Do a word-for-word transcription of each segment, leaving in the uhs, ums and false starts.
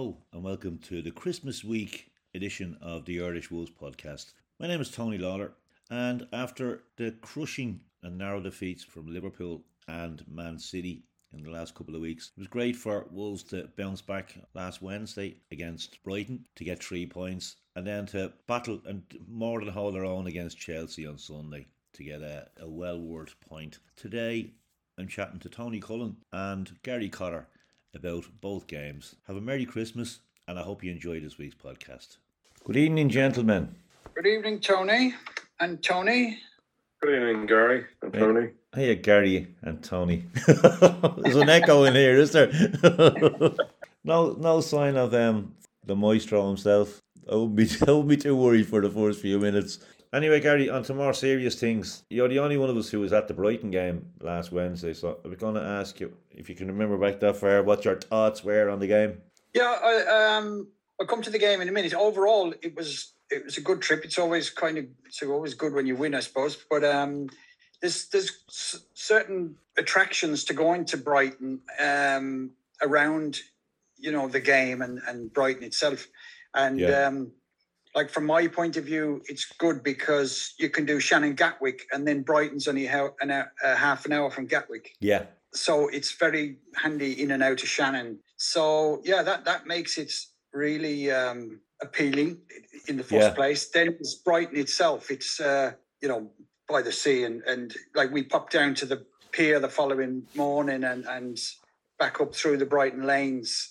Hello and welcome to the Christmas week edition of the Irish Wolves podcast. My name is Tony Lawler, and after the crushing and narrow defeats from Liverpool and Man City in the last couple of weeks, it was great for Wolves to bounce back last Wednesday against Brighton to get three points and then to battle and more than hold their own against Chelsea on Sunday to get a, a well worth point. Today I'm chatting to Tony Cullen and Gary Cotter about both games. Have a Merry Christmas, and I hope you enjoy this week's podcast. Good evening, gentlemen. Good evening, Tony and Tony. Good evening, Gary and Tony. Hey, hey Gary and Tony. There's an echo in here, is there? no, no sign of um the maestro himself. I wouldn't be, I wouldn't be too worried for the first few minutes. Anyway, Gary, on to more serious things. You're the only one of us who was at the Brighton game last Wednesday, so I'm going to ask you, if you can remember back that far, what your thoughts were on the game. Yeah, I, um, I'll come to the game in a minute. Overall, it was it was a good trip. It's always kind of it's always good when you win, I suppose. But um, there's there's certain attractions to going to Brighton um, around, you know, the game and, and Brighton itself, and. Yeah. Um, Like, from my point of view, it's good because you can do Shannon Gatwick, and then Brighton's only a, an, a half an hour from Gatwick. Yeah. So it's very handy in and out of Shannon. So, yeah, that, that makes it really um, appealing in the first Yeah. place. Then it's Brighton itself. It's, uh, you know, by the sea. And, and like, we popped down to the pier the following morning and, and back up through the Brighton lanes.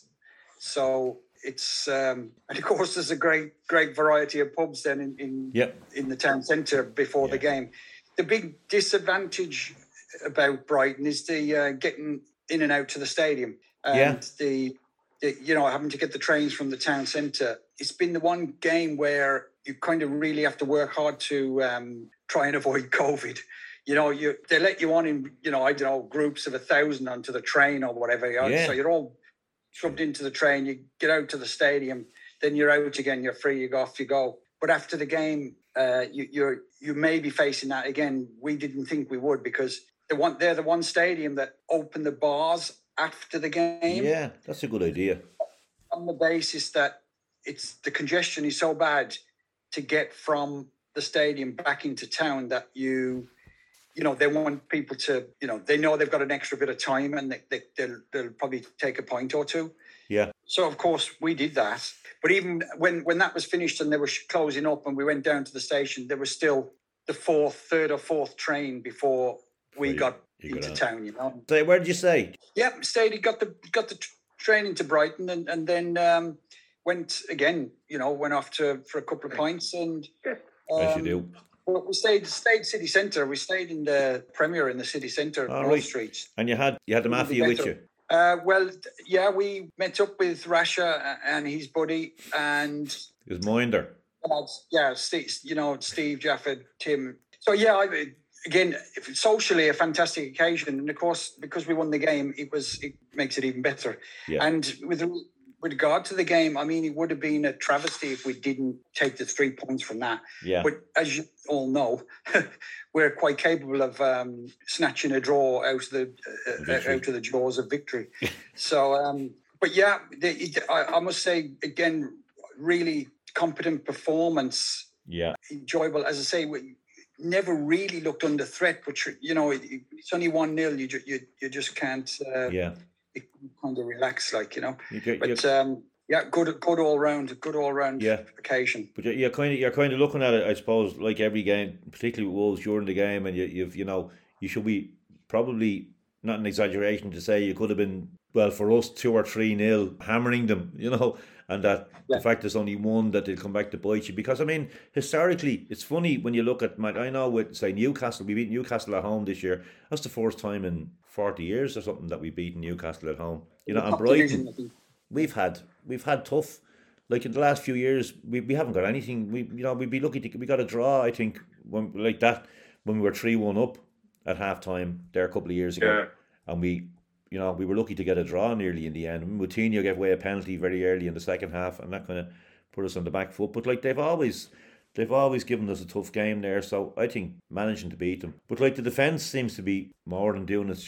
So... It's um, and of course there's a great great variety of pubs then in in, Yep. in the town centre before Yeah. the game. The big disadvantage about Brighton is the uh, getting in and out to the stadium and Yeah. the, the you know having to get the trains from the town centre. It's been the one game where you kind of really have to work hard to um, try and avoid COVID. You know, you they let you on in you know I don't know groups of a thousand onto the train or whatever. You know? Yeah. So you're all shoved into the train, you get out to the stadium, then you're out again, you're free, you go off, you go. But after the game, uh, you you're you may be facing that again. We didn't think we would because the one they're the one stadium that opened the bars after the game. Yeah, that's a good idea. On the basis that it's the congestion is so bad to get from the stadium back into town that you you know, they want people to, you know, they know they've got an extra bit of time and they, they, they'll, they'll probably take a point or two. Yeah. So, of course, we did that. But even when, when that was finished and they were closing up and we went down to the station, there was still the fourth, third or fourth train before we you- got you got into out. town, you know. So where did you stay? Yeah, stayed, got the got the tr- train into Brighton and, and then um, went again, you know, went off to for a couple of pints and... As you um, do. Well, we stayed stayed city centre. We stayed in the Premier in the city centre, All Wall right. Street. And you had you had the Wouldn't be mafia with better. you. Uh, well, th- yeah, we met up with Rasha and his buddy, and It was Minder. uh, yeah, Steve, you know, Steve, Jafford, Tim. So yeah, I, again, if it's socially a fantastic occasion, and of course, because we won the game, it was it makes it even better. Yeah. And with with regard to the game, I mean, it would have been a travesty if we didn't take the three points from that. Yeah. But as you all know, we're quite capable of um, snatching a draw out of the uh, Victory. out of the jaws of victory. so, um, but yeah, the, it, I, I must say again, really competent performance, Yeah. enjoyable. As I say, we never really looked under threat. But you know, it, it's only one nil. You, ju- you you just can't. Uh, Yeah. you kind of relax, like you know. You, you, But um, yeah, good, good all round, good all round Yeah. occasion. But you're, you're kind of you're kind of looking at it, I suppose, like every game, particularly with Wolves during the game, and you, you've you know you should be probably not an exaggeration to say you could have been well for us two or three nil hammering them, you know, and that Yeah. the fact there's only one that they'll come back to bite you because I mean historically it's funny when you look at my, I know with say Newcastle, we beat Newcastle at home this year. That's the first time in forty years or something that we beaten Newcastle at home, you know, and Top Brighton. division, I think. We've had we've had tough, like in the last few years, we, we haven't got anything. We you know we'd be lucky to we got a draw. I think when like that when we were three one up at half time there a couple of years ago, Yeah. and we you know we were lucky to get a draw nearly in the end. Moutinho gave away a penalty very early in the second half, and that kind of put us on the back foot. But like they've always. They've always given us a tough game there, so I think managing to beat them. But like the defence seems to be more than doing its job.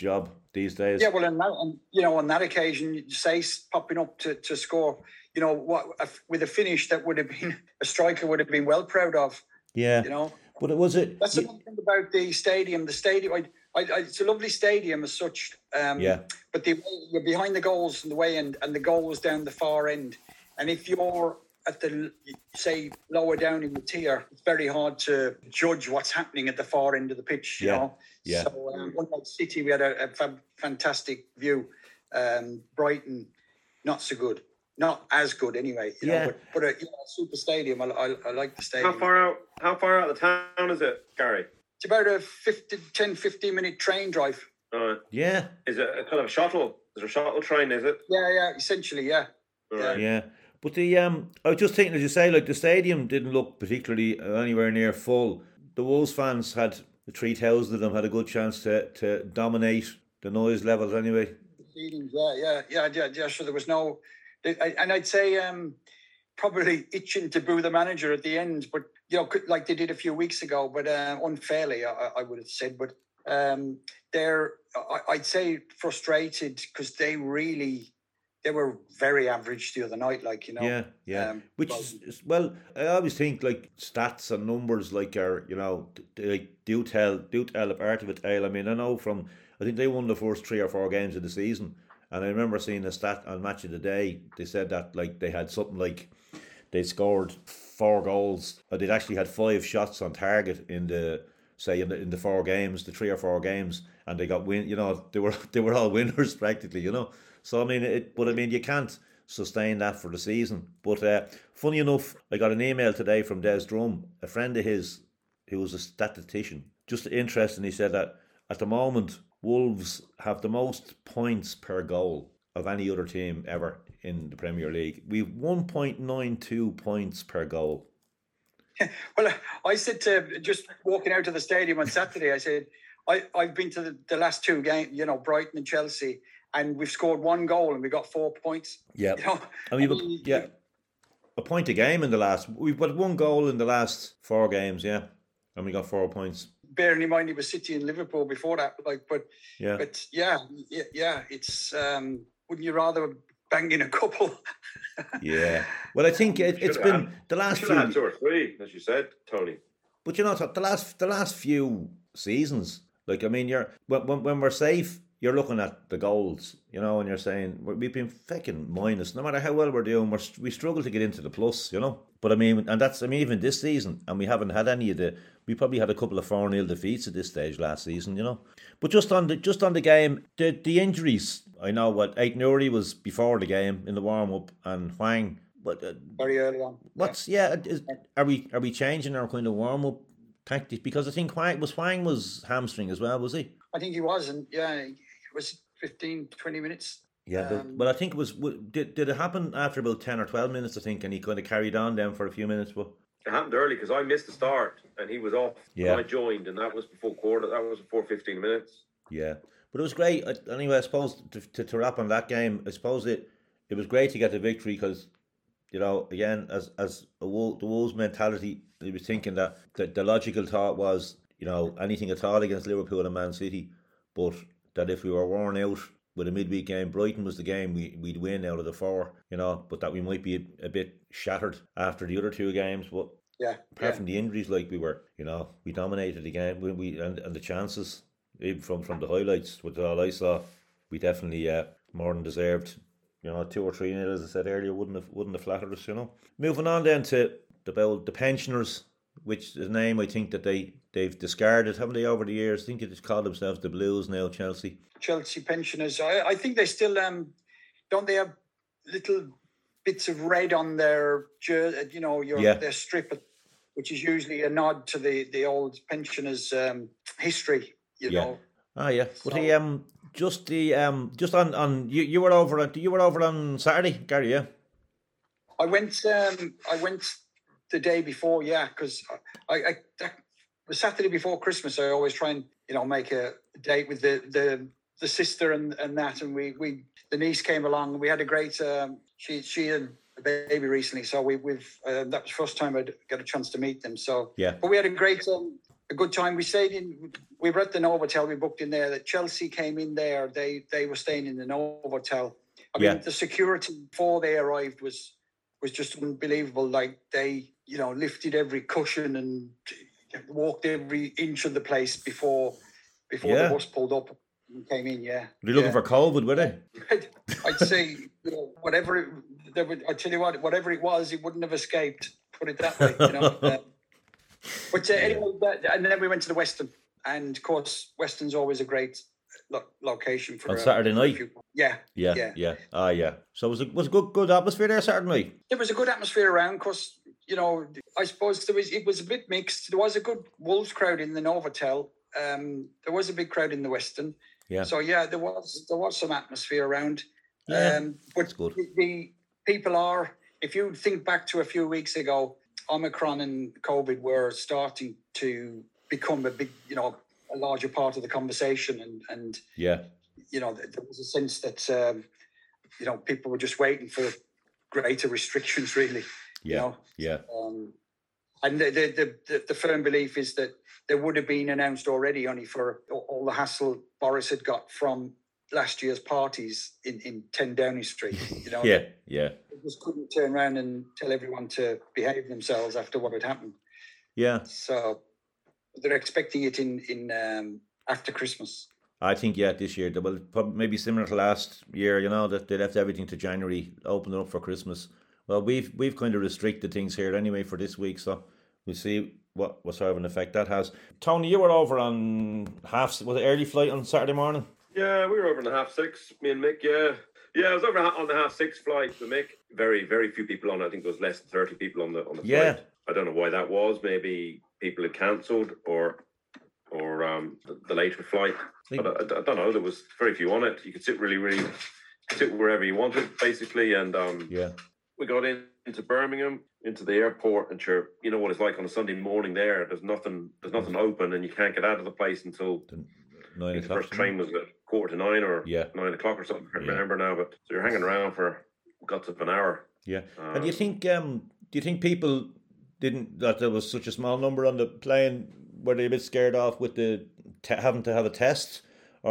these days. Yeah, well, and, that, and you know, on that occasion, Sace popping up to, to score, you know, what with a finish that would have been a striker would have been well proud of. Yeah, you know, but it was it. That's you, the thing about the stadium. The stadium, I, I, I, it's a lovely stadium as such. Um, yeah, but the, you're behind the goals in the way end, and the goal was down the far end. And if you're at the, say, lower down in the tier, it's very hard to judge what's happening at the far end of the pitch, you yeah. know. Yeah. So, um, unlike City, we had a, a fab, fantastic view. Um, Brighton, not so good. Not as good, anyway. You yeah. know, but, but a you know, super stadium. I, I, I like the stadium. How far out? How far out of the town is it, Gary? It's about a fifty, ten, fifteen minute train drive. Uh, yeah. Is it a kind of a shuttle? Is it a shuttle train? Is it? Yeah, yeah. Essentially, yeah. Yeah. Yeah. But the um, I was just thinking, as you say, like the stadium didn't look particularly anywhere near full. The Wolves fans had the three thousand of them had a good chance to to dominate the noise levels anyway. Yeah, yeah, yeah, yeah, yeah. So there was no, and I'd say um, probably itching to boo the manager at the end, but you know, like they did a few weeks ago, but uh, unfairly, I, I would have said. But um, they're, I'd say, frustrated because they really. They were very average the other night, like, you know. Yeah, yeah. Um, Which is, well, I always think like stats and numbers, like are you know, they do tell do tell a part of it. I mean, I know from I think they won the first three or four games of the season, and I remember seeing a stat on Match of the Day. They said that like they had something like they scored four goals, or they'd actually had five shots on target in the say in the in the four games, the three or four games, and they got win. You know, they were they were all winners practically. You know. So I mean, it, but I mean, you can't sustain that for the season. But uh, funny enough, I got an email today from Des Drum, a friend of his who was a statistician. Just interesting, he said that at the moment, Wolves have the most points per goal of any other team ever in the Premier League. We've one point nine two points per goal. Well, I said to just walking out of the stadium on Saturday, I said, I, I've been to the, the last two games, you know, Brighton and Chelsea. And we've scored one goal and we got four points. Yeah, you know? I mean, I mean, yeah, a point a game in the last. We've got one goal in the last four games, yeah, and we got four points. Bearing in mind it was City and Liverpool before that, like, but yeah, but yeah, yeah, yeah it's. Um, wouldn't you rather bang in a couple? Yeah, well, I think it, it's been had, the last few. Had two or three, as you said, Tony. But you know, the last the last few seasons, like I mean, you're when when, when we're safe. You're looking at the goals, you know, and you're saying we've been fucking minus. No matter how well we're doing, we're, we struggle to get into the plus, you know. But I mean, and that's I mean, even this season, and we haven't had any of the. We probably had a couple of four nil defeats at this stage last season, you know. But just on the just on the game, the the injuries. I know what Aït-Nouri was before the game in the warm up, and Hwang. But uh, very early on. What's yeah? Is, are we are we changing our kind of warm up tactics? Because I think Hwang was Hwang was hamstring as well, was he? I think he was, and yeah. It was fifteen, twenty minutes. Yeah, but, um, but I think it was, did, did it happen after about ten or twelve minutes, I think, and he kind of carried on then for a few minutes? But it happened early because I missed the start and he was off. Yeah. And I joined, and that was before quarter, that was before fifteen minutes. Yeah, but it was great. Anyway, I suppose to, to, to wrap on that game, I suppose it it was great to get the victory because, you know, again, as as a Wolves, the Wolves mentality, he was thinking that the, the logical thought was, you know, anything at all against Liverpool and Man City, but that if we were worn out with a midweek game, Brighton was the game we, we'd win out of the four, you know, but that we might be a, a bit shattered after the other two games. But yeah, apart yeah. from the injuries, like we were, you know, we dominated the game. We, we and, and the chances, even from, from the highlights, with all I saw, we definitely uh, more than deserved. You know, two or three nil, as I said earlier, wouldn't have wouldn't have flattered us, you know. Moving on then to the the pensioners, which is a name I think that they, they've discarded, haven't they, over the years? I think they just call themselves the Blues now, Chelsea. Chelsea pensioners. I, I think they still, um, don't they have little bits of red on their, you know, your yeah. their strip, which is usually a nod to the, the old pensioners' um, history, you yeah. know. Ah, yeah. But so, the, um, just the um, just on, on you, you were over at you were over on Saturday, Gary, yeah? I went um, I went the day before, yeah, because I, I, I the Saturday before Christmas, I always try and, you know, make a date with the the, the sister and, and that, and we, we the niece came along and we had a great. Um, she she had a baby recently, so we we've uh, that was the first time I'd got a chance to meet them. So yeah, but we had a great um, a good time. We stayed in. We were at the Novotel. We booked in there. That Chelsea came in there. They they were staying in the Novotel. I Yeah. mean, the security before they arrived was was just unbelievable. Like they, you know, lifted every cushion and walked every inch of the place before before Yeah. the bus pulled up and came in. Yeah. Were you looking yeah. for COVID, were they? I'd, I'd say, you know, whatever it, there would, I tell you what, whatever it was, it wouldn't have escaped. Put it that way, you know. uh, but uh, anyway, that, and then we went to the Weston, and of course, Weston's always a great lo- location for On uh, Saturday for night? a few- Yeah, Yeah, yeah, yeah. Ah, yeah. So it was a, was a good, good atmosphere there Saturday night? there was a good atmosphere around. Because you know, I suppose there was it was a bit mixed. There was a good Wolves crowd in the Novotel. Um, there was a big crowd in the Weston. Yeah. So yeah, there was there was some atmosphere around. Yeah, um, but that's good. The, the people are. If you think back to a few weeks ago, Omicron and COVID were starting to become a big, you know, a larger part of the conversation, and and Yeah. you know, there was a sense that um, you know, people were just waiting for greater restrictions, really. Yeah. You know? Yeah. Um, and the, the the the firm belief is that there would have been announced already, only for all the hassle Boris had got from last year's parties in, in ten Downing Street. You know, Yeah. Yeah. they just couldn't turn around and tell everyone to behave themselves after what had happened. Yeah. So they're expecting it in in um, after Christmas. I think, yeah, this year, they will probably maybe similar to last year, you know, that they left everything to January, opened it up for Christmas. Well, we've we've kind of restricted things here anyway for this week, so we'll see what, what sort of an effect that has. Tony, you were over on half, was it early flight on Saturday morning? Yeah, we were over on the half six, me and Mick, yeah. Yeah, I was over on the half six flight with Mick. Very, very few people on it. I think there was less than thirty people on the on the Yeah. flight. I don't know why that was. Maybe people had cancelled or or um, the, the later flight. Think- But I, I don't know. There was very few on it. You could sit really, really, sit wherever you wanted, basically. And um, Yeah. we got in, into Birmingham, into the airport, and sure, you know what it's like on a Sunday morning there. There's nothing, there's nothing open, and you can't get out of the place until The I nine think the o'clock. first train was at quarter to nine or Yeah. nine o'clock or something. I can't Yeah. remember now, but so you're hanging around for guts of an hour. Yeah. Um, And do you think um do you think people didn't, that there was such a small number on the plane, were they a bit scared off with the te- having to have a test,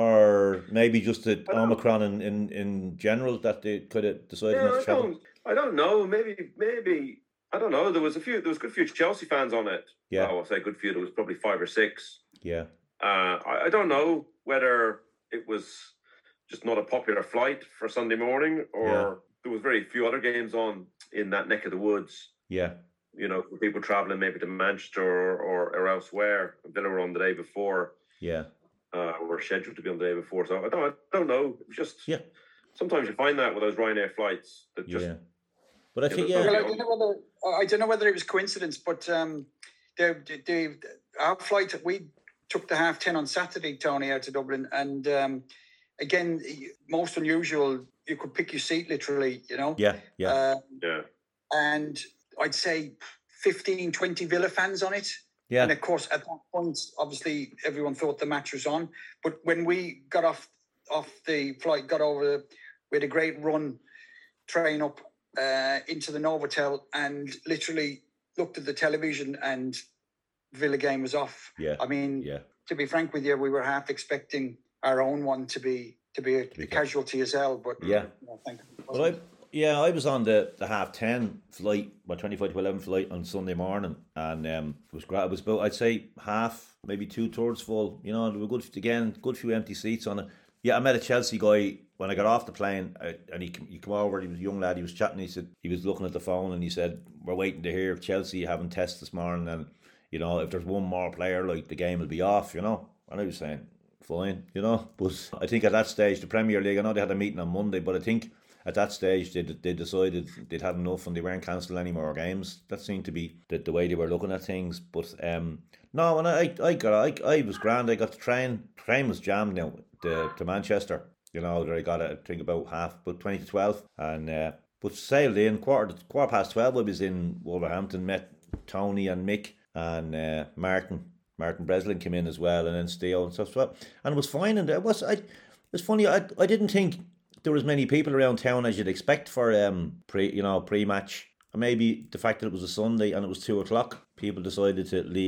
or maybe just the I don't- Omicron in, in, in general that they could have decided Yeah, not to I travel? don't, I don't know. Maybe, maybe I don't know. There was a few. There was a good few Chelsea fans on it. Yeah. Well, I'll say good few. There was probably five or six. Yeah. Uh, I, I don't know whether it was just not a popular flight for Sunday morning, or Yeah. there was very few other games on in that neck of the woods. Yeah. You know, for people travelling maybe to Manchester or, or, or elsewhere. Villa were on the day before. Yeah. Uh, were scheduled to be on the day before. So I don't, I don't know. It was just Yeah. sometimes you find that with those Ryanair flights that just Yeah. But I Yeah, think, there's yeah. Well, I don't know whether I don't know whether it was coincidence, but um, the, the, the our flight, we took the half ten on Saturday, Tony, out to Dublin, and um, again, most unusual. You could pick your seat literally, you know. Yeah. Yeah. Uh, yeah. and I'd say fifteen, twenty Villa fans on it. And Yeah. of course, at that point, obviously, everyone thought the match was on. But when we got off off the flight, got over, we had a great run, train up uh, into the Novotel, and literally looked at the television, and Villa game was off. Yeah. I mean, Yeah. to be frank with you, we were half expecting our own one to be to be a, be a casualty as well. But Yeah. you know, thank you. Well, I, yeah, I was on the, the half ten flight, my twenty-five to eleven flight on Sunday morning, and um, it was great. It was about, I'd say, half, maybe two thirds full. You know, there were good, again, good few empty seats on it. Yeah, I met a Chelsea guy when I got off the plane, uh, and he he came over. He was a young lad. He was chatting. He said he was looking at the phone, and he said, "We're waiting to hear if Chelsea having tests this morning, and you know, if there's one more player, like the game will be off." You know, and I was saying, fine, you know. But I think at that stage, the Premier League, I know they had a meeting on Monday, but I think at that stage they they decided they'd had enough and they weren't cancelling any more games. That seemed to be the, the way they were looking at things. But um, no, and I I got I I was grand. I got the train. Train was jammed now to to Manchester. You know, there I got it, I think about half, about twenty to twelve, and uh, but sailed in quarter quarter past twelve. I was in Wolverhampton, met Tony and Mick and uh, Martin. Martin Breslin came in as well, and then Steele and stuff. So, and it was fine. And it was I. It was funny. I I didn't think there was many people around town as you'd expect for um pre you know pre match. Maybe the fact that it was a Sunday and it was two o'clock, people decided to leave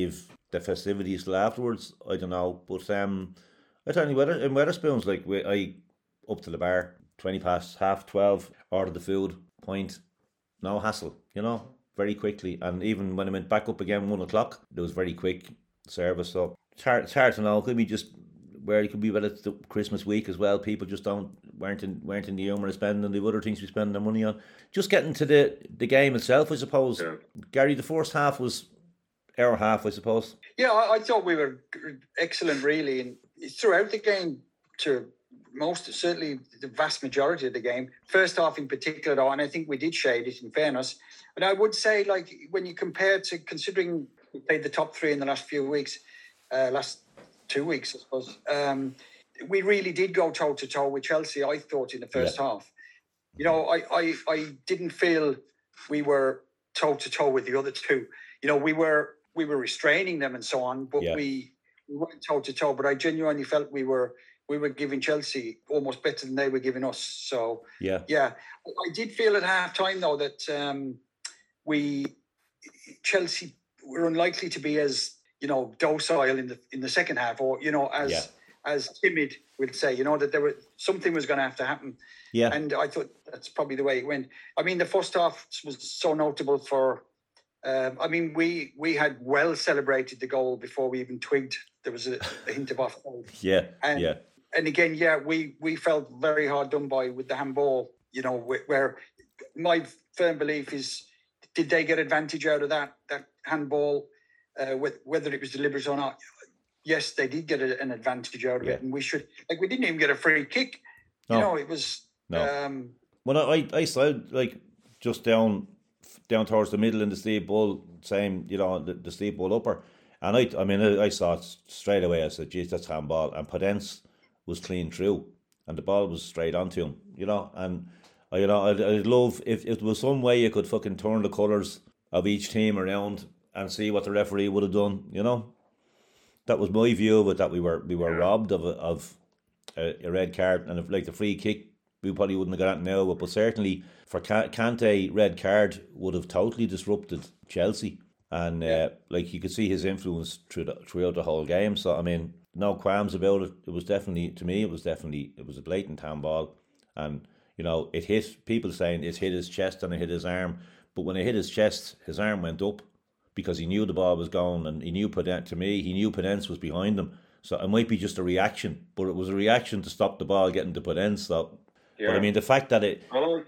the festivities till afterwards. I don't know, but um, I tell you, Weather in Weatherspoons, like we, I up to the bar, twenty past half twelve, ordered the food, point, no hassle, you know, very quickly. And even when I went back up again one o'clock, it was very quick service. So it's hard, it's hard to know. Could be just where it could be about it's the Christmas week as well. People just don't weren't in weren't in the humour of spending and the other things we spend their money on. Just getting to the the game itself, I suppose. Yeah. Gary, the first half was hour half, I suppose. Yeah, I, I thought we were excellent, really, and throughout the game. To most, certainly the vast majority of the game. First half in particular, though, and I think we did shade it in fairness. And I would say, like, when you compare to, considering we played the top three in the last few weeks, uh, last two weeks, I suppose, um, we really did go toe-to-toe with Chelsea, I thought, in the first yeah. half. You know, I, I, I didn't feel we were toe-to-toe with the other two. You know, we were we were restraining them and so on, but yeah. we, we weren't toe-to-toe. But I genuinely felt we were... we were giving Chelsea almost better than they were giving us. So, yeah. yeah. I did feel at half time, though, that um, we, Chelsea were unlikely to be as, you know, docile in the in the second half, or, you know, as yeah. as timid, we'd say, you know, that there were something was going to have to happen. Yeah. And I thought that's probably the way it went. I mean, the first half was so notable for, um, I mean, we, we had well celebrated the goal before we even twigged there was a, a hint of offside. Yeah, and, yeah. And again, yeah, we, we felt very hard done by with the handball, you know, where my firm belief is, did they get advantage out of that that handball, uh, whether it was deliberate or not? Yes, they did get a, an advantage out of yeah. it, and we should, like, we didn't even get a free kick. No. You know, it was... No. Um, well, I, I saw, like, just down down towards the middle in the Steve Bull, same, you know, the, the Steve Bull upper. And I I mean, I, I saw it straight away. I said, geez, that's handball. And Podence was clean through, and the ball was straight onto him, you know. And I, you know, I'd, I'd love if, if there was some way you could fucking turn the colours of each team around and see what the referee would have done, you know. That was my view of it, that we were we were robbed of a, of a, a red card, and if like the free kick, we probably wouldn't have got it now. But certainly for Kante, red card would have totally disrupted Chelsea, and uh, like you could see his influence through the, throughout the whole game. So I mean, no qualms about it. It was definitely, to me, it was definitely it was a blatant handball, and you know it hit people saying it hit his chest and it hit his arm, but when it hit his chest, his arm went up because he knew the ball was going, and he knew Podence, to me, he knew Podence was behind him. So it might be just a reaction, but it was a reaction to stop the ball getting to Podence. So, yeah. But I mean, the fact that it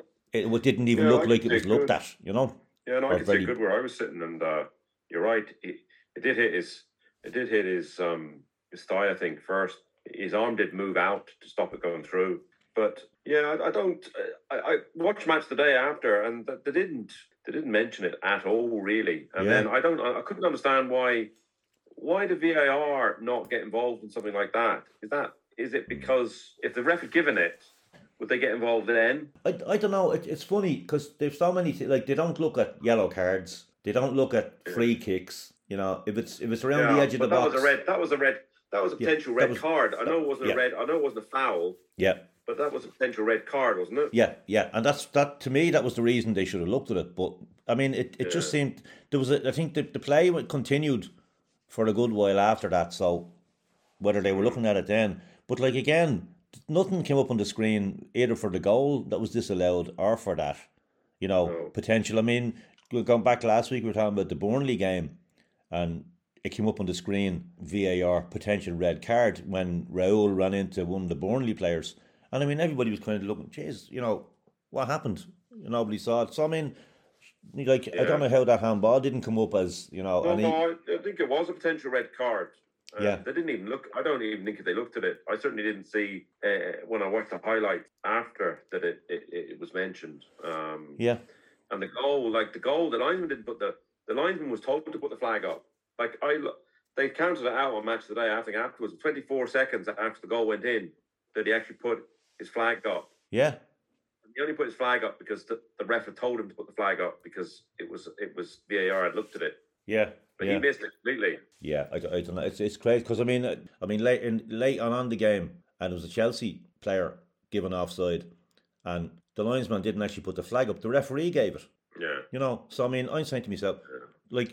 it didn't even yeah, look like it was looked at, you know. Yeah, no, I can very... see good where I was sitting, and uh, you're right. It, it did hit his, it did hit his um his thigh, I think, first. His arm did move out to stop it going through. But yeah, I, I don't. I, I watched match the day after, and they didn't. They didn't mention it at all, really. And yeah. then I don't. I couldn't understand why. Why did V A R not get involved in something like that? Is that is it because if the ref had given it, would they get involved then? I, I don't know. It, it's funny because there's so many th- like they don't look at yellow cards. They don't look at free kicks. You know, if it's if it's around yeah, the edge of the that box. Was a red, that was a red. That was a potential yeah, red was, card. I know it wasn't yeah. a red. I know it wasn't a foul. Yeah. But that was a potential red card, wasn't it? Yeah, yeah, and that's that. To me, that was the reason they should have looked at it. But I mean, it, it yeah. just seemed there was a. I think the, the play continued for a good while after that. So whether they were looking at it then, but like again, nothing came up on the screen either for the goal that was disallowed or for that, you know, no. potential. I mean, going back last week, we were talking about the Burnley game, and it came up on the screen V A R potential red card when Raul ran into one of the Burnley players. And I mean, everybody was kind of looking, geez, you know, what happened? Nobody saw it. So I mean, like, yeah. I don't know how that handball didn't come up as, you know. No, and he, no, I think it was a potential red card. Uh, yeah. They didn't even look, I don't even think they looked at it. I certainly didn't see, uh, when I watched the highlights after that it, it, it was mentioned. Um, yeah. And the goal, like the goal, the linesman didn't put the, the linesman was told to put the flag up. Like, I, they counted it out on Match Today, I think afterwards, twenty-four seconds after the goal went in, that he actually put his flag up. Yeah. He only put his flag up because the, the ref had told him to put the flag up because it was it was V A R had looked at it. Yeah. But yeah. he missed it completely. Yeah, I, I don't know. It's it's crazy because I mean I mean late in late on on the game, and it was a Chelsea player given offside, and the linesman didn't actually put the flag up. The referee gave it. Yeah. You know, so I mean, I'm saying to myself, yeah. like,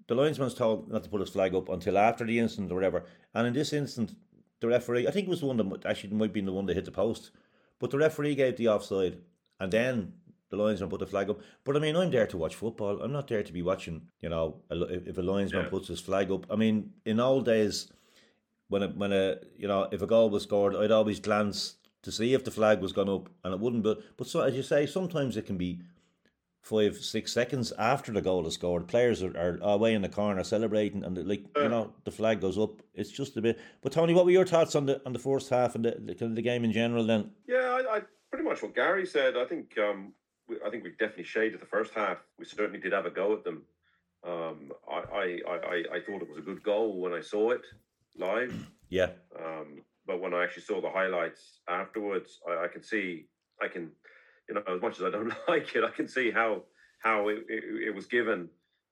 the linesman's told not to put his flag up until after the incident or whatever. And in this instance, the referee, I think it was the one that actually might be the one that hit the post, but the referee gave the offside, and then the linesman put the flag up. But I mean, I'm there to watch football. I'm not there to be watching, you know, if a linesman yeah. puts his flag up. I mean, in old days, when a, when a, you know, if a goal was scored, I'd always glance to see if the flag was gone up, and it wouldn't. But, but so, as you say, sometimes it can be five, six seconds after the goal is scored. Players are, are away in the corner celebrating, and the, like you know, the flag goes up. It's just a bit. But Tony, what were your thoughts on the on the first half and the the, the game in general? Then, yeah, I, I pretty much what Gary said. I think um, we, I think we definitely shaded the first half. We certainly did have a go at them. Um, I, I, I, I thought it was a good goal when I saw it live. Yeah. Um, but when I actually saw the highlights afterwards, I, I can see, I can. You know, as much as I don't like it, I can see how how it, it, it was given,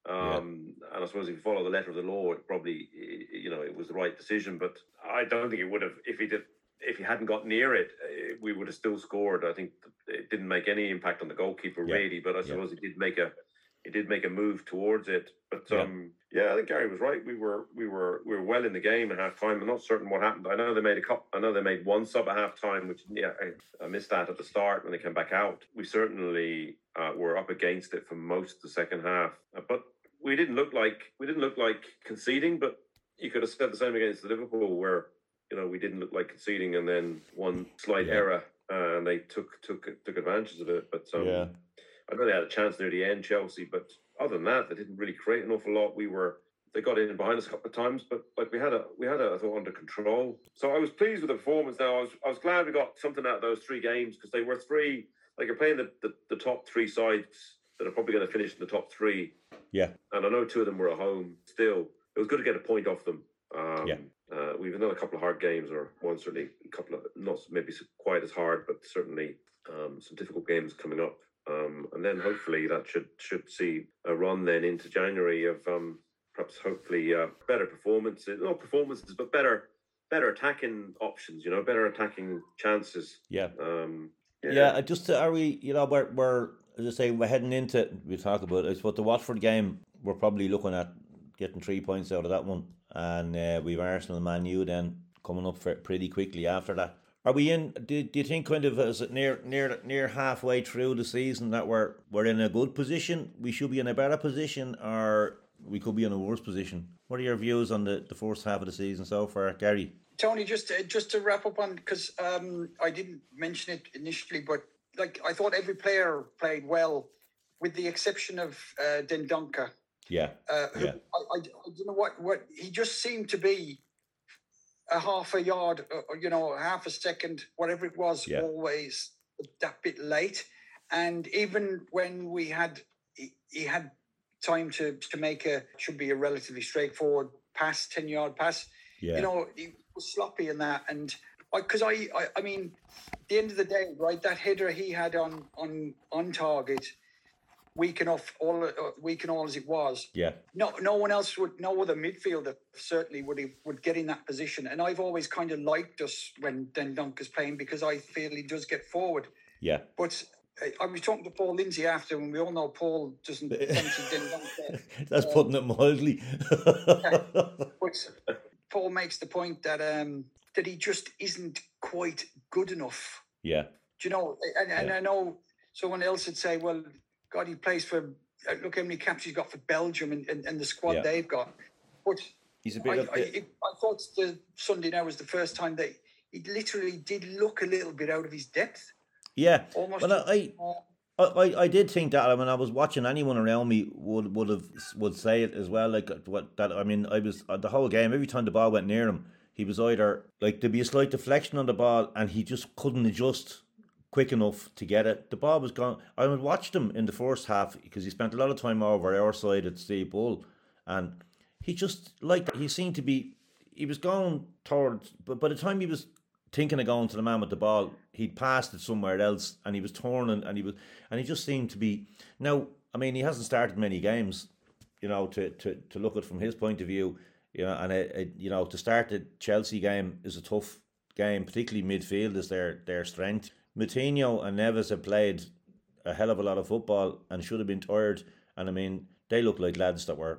um, yeah. and I suppose if you follow the letter of the law, it probably, you know, it was the right decision. But I don't think it would have if he did if he hadn't got near it, we would have still scored. I think it didn't make any impact on the goalkeeper yeah. really, but I suppose yeah. it did make a it did make a move towards it. But yeah. um, yeah, I think Gary was right. We were we were we were well in the game at half time. I'm not certain what happened. I know they made a couple, I know they made one sub at half time, which yeah, I, I missed that at the start when they came back out. We certainly uh, were up against it for most of the second half, uh, but we didn't look like we didn't look like conceding. But you could have said the same against Liverpool, where you know we didn't look like conceding, and then one slight yeah. error, uh, and they took took took advantage of it. But um, yeah. I know they had a chance near the end, Chelsea, but other than that, they didn't really create an awful lot. We were, they got in behind us a couple of times, but like we had a, we had a, I thought, under control. So I was pleased with the performance. Now I was, I was glad we got something out of those three games because they were three, like you're playing the, the, the top three sides that are probably going to finish in the top three. Yeah. And I know two of them were at home. Still, it was good to get a point off them. Um, yeah. Uh, we've another couple of hard games, or one certainly a couple of not maybe quite as hard, but certainly um, some difficult games coming up. Um, and then hopefully that should should see a run then into January of um, perhaps hopefully uh, better performances, not performances, but better better attacking options. You know, better attacking chances. Yeah. Um, yeah. Yeah. Just are we? You know, we're we're as I say, we're heading into. We talk about it. But the Watford game, we're probably looking at getting three points out of that one, and uh, we've Arsenal and Man U then coming up for pretty quickly after that. Are we in? Do, do you think kind of is it near near near halfway through the season that we're we're in a good position? We should be in a better position, or we could be in a worse position. What are your views on the, the first half of the season so far, Gary? Tony, just to, just to wrap up on because um, I didn't mention it initially, but like I thought every player played well, with the exception of uh, Dendoncker. Yeah, uh, who, yeah. I, I, I don't know what what he just seemed to be. A half a yard, uh, you know, half a second, whatever it was, yeah. always that bit late. And even when we had, he, he had time to to make a, should be a relatively straightforward pass, ten-yard pass. Yeah. You know, he was sloppy in that. And because I, I, I, I mean, at the end of the day, right, that header he had on on on target, weak enough, all uh, weak and all as it was. Yeah. No, no one else would. No other midfielder certainly would have, would get in that position. And I've always kind of liked us when Dendoncker's playing because I feel he does get forward. Yeah. But I, I was talking to Paul Lindsay after, and we all know Paul doesn't fancy Dendoncker. That's um, putting it mildly. yeah. But Paul makes the point that um, that he just isn't quite good enough. Yeah. Do you know? And, and yeah. I know someone else would say, well, God, he plays for, look how many caps he's got for Belgium and, and, and the squad yeah. they've got. But he's a bit I, of the... I, I thought the Sunday now was the first time that he literally did look a little bit out of his depth. Yeah. Almost. Well, I, I, I, I did think that when I was watching, anyone around me would would have would say it as well. Like what that I mean, I was the whole game. Every time the ball went near him, he was either like there'd be a slight deflection on the ball, and he just couldn't adjust quick enough to get it. The ball was gone. I watched him in the first half because he spent a lot of time over our side at Steve Bull, and he just like he seemed to be. He was going towards, but by the time he was thinking of going to the man with the ball, he'd passed it somewhere else, and he was torn, and, and he was, and he just seemed to be. Now, I mean, he hasn't started many games, you know, to to, to look at from his point of view, you know, and it, it, you know, to start the Chelsea game is a tough game, particularly midfield is their their strength. Moutinho and Neves have played a hell of a lot of football and should have been tired. And I mean, they look like lads that were,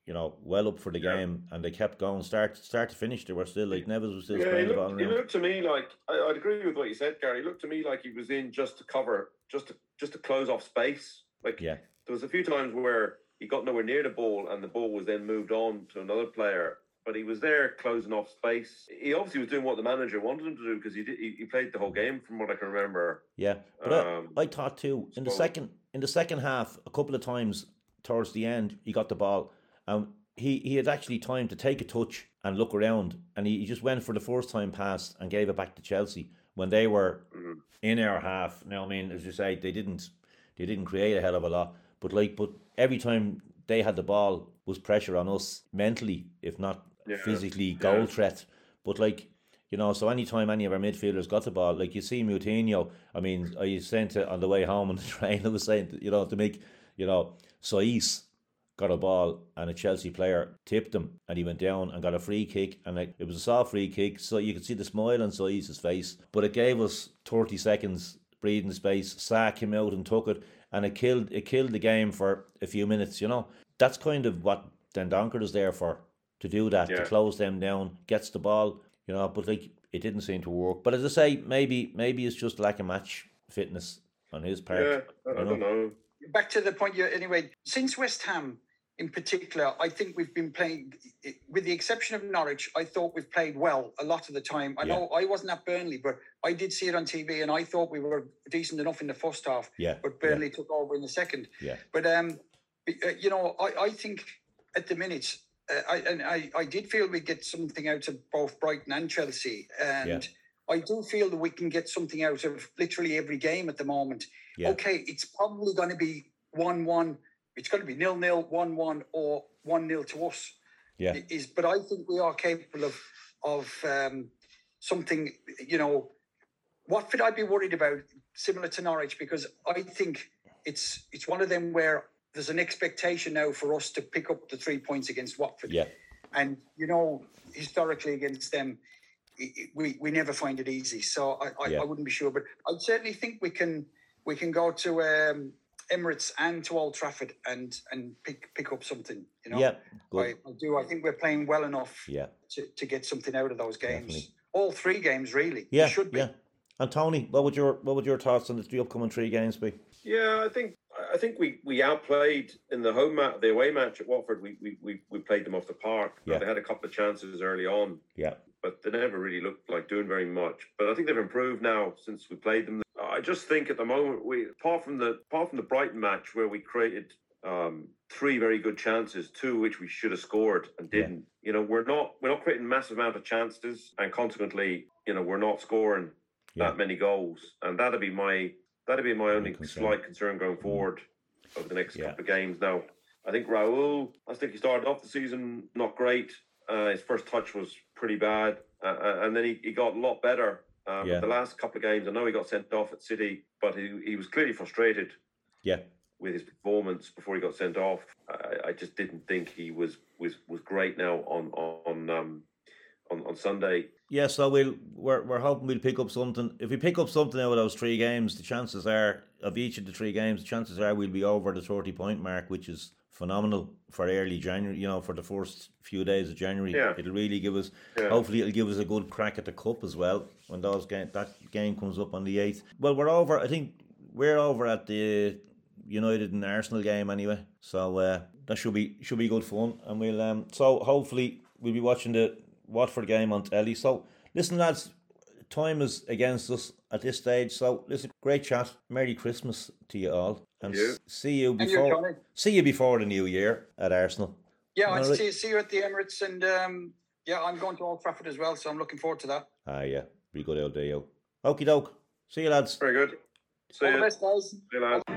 you know, well up for the Yeah. game, and they kept going start start to finish. They were still like Neves was still Yeah, he spraying the ball looked, he around. looked to me like I, I'd agree with what you said, Gary. He looked to me like he was in just to cover, just to just to close off space. Like Yeah, there was a few times where he got nowhere near the ball, and the ball was then moved on to another player. But he was there closing off space. He obviously was doing what the manager wanted him to do because he did. He, he played the whole game, from what I can remember. yeah. But Um, I, I thought too in the so- second in the second half, a couple of times towards the end, he got the ball, and he, he had actually time to take a touch and look around, and he, he just went for the first time pass and gave it back to Chelsea when they were Mhm. in our half. Now, I mean, as you say, they didn't they didn't create a hell of a lot, but like, but every time they had the ball was pressure on us mentally, if not Yeah, physically, goal yeah. threat. But like, you know, so anytime any of our midfielders got the ball, like you see Moutinho, I mean, I was saying to on the way home on the train, I was saying, you know, to make, you know, Saiss got a ball and a Chelsea player tipped him and he went down and got a free kick, and like, it was a soft free kick, so you could see the smile on Saiss's face, but it gave us thirty seconds breathing space. Sa came out and took it, and it killed it killed the game for a few minutes. You know, that's kind of what Dendoncker is there for, to do that, to Yeah. close them down, gets the ball, you know, but like it didn't seem to work. But as I say, maybe maybe it's just lack of match fitness on his part. Yeah, I, I you know. don't know. Back to the point you anyway. Since West Ham, in particular, I think we've been playing, with the exception of Norwich, I thought we've played well a lot of the time. I Yeah. know I wasn't at Burnley, but I did see it on T V, and I thought we were decent enough in the first half. Yeah, But Burnley took over in the second. Yeah. But um, uh, you know, I, I think at the minute, uh, I and I, I did feel we get something out of both Brighton and Chelsea, and Yeah. I do feel that we can get something out of literally every game at the moment. Yeah. Okay, it's probably going to be one-one. It's going to be nil-nil, one-one, or one-nil to us. Yeah. It is, but I think we are capable of of um, something. You know, Watford I'd be worried about, similar to Norwich, because I think it's it's one of them where there's an expectation now for us to pick up the three points against Watford. Yeah. And, you know, historically against them, i- i- we, we never find it easy. So I, I, Yeah. I wouldn't be sure. But I certainly think we can we can go to um, Emirates and to Old Trafford and and pick pick up something. You know, Yeah. Good. I, I do. I think we're playing well enough Yeah. to, to get something out of those games. Definitely. All three games, really. We Yeah. should be. Yeah. And Tony, what would your what would your thoughts on the three upcoming three games be? Yeah, I think I think we, we outplayed in the home match, the away match at Watford. We we, we, we played them off the park. Yeah. They had a couple of chances early on, Yeah. but they never really looked like doing very much. But I think they've improved now since we played them. I just think at the moment, we apart from the apart from the Brighton match where we created um, three very good chances, two which we should have scored and Yeah. didn't. You know, we're not we're not creating massive amount of chances, and consequently, you know, we're not scoring Yeah. that many goals, and that'd be my that'd be my only concern. slight concern going forward over the next Yeah. couple of games. Now, I think Raul, I think he started off the season not great. Uh, his first touch was pretty bad, uh, and then he, he got a lot better. Um, Yeah. The last couple of games, I know he got sent off at City, but he, he was clearly frustrated Yeah. with his performance before he got sent off. I, I just didn't think he was was, was great now on on um, on, on Sunday. Yeah, so we'll we're we're hoping we'll pick up something. If we pick up something out of those three games, the chances are of each of the three games, the chances are we'll be over the thirty point mark, which is phenomenal for early January. You know, for the first few days of January, Yeah. it'll really give us. Yeah. Hopefully, it'll give us a good crack at the cup as well when those game that game comes up on the eighth. Well, we're over. I think we're over at the United and Arsenal game anyway, so uh, that should be should be good fun, and we'll um. So hopefully we'll be watching the Watford game on telly. So listen, lads, time is against us at this stage. So listen, great chat. Merry Christmas to you all, and You. s- see you And you, before Tony. see you before the new year at Arsenal. Yeah, I'll All right. see, see you at the Emirates, and um, yeah, I'm going to Old Trafford as well, so I'm looking forward to that. Ah, yeah, be good out there, yo. Okie doke. See you, lads. Very good. See All the you. best, guys. See you, lads.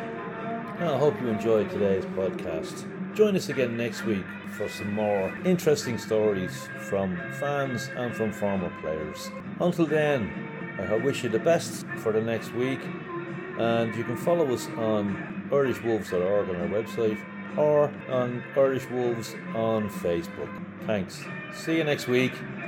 I hope you enjoyed today's podcast. Join us again next week for some more interesting stories from fans and from former players. Until then, I wish you the best for the next week, and you can follow us on irish wolves dot org on our website or on Irish Wolves on Facebook. Thanks. See you next week.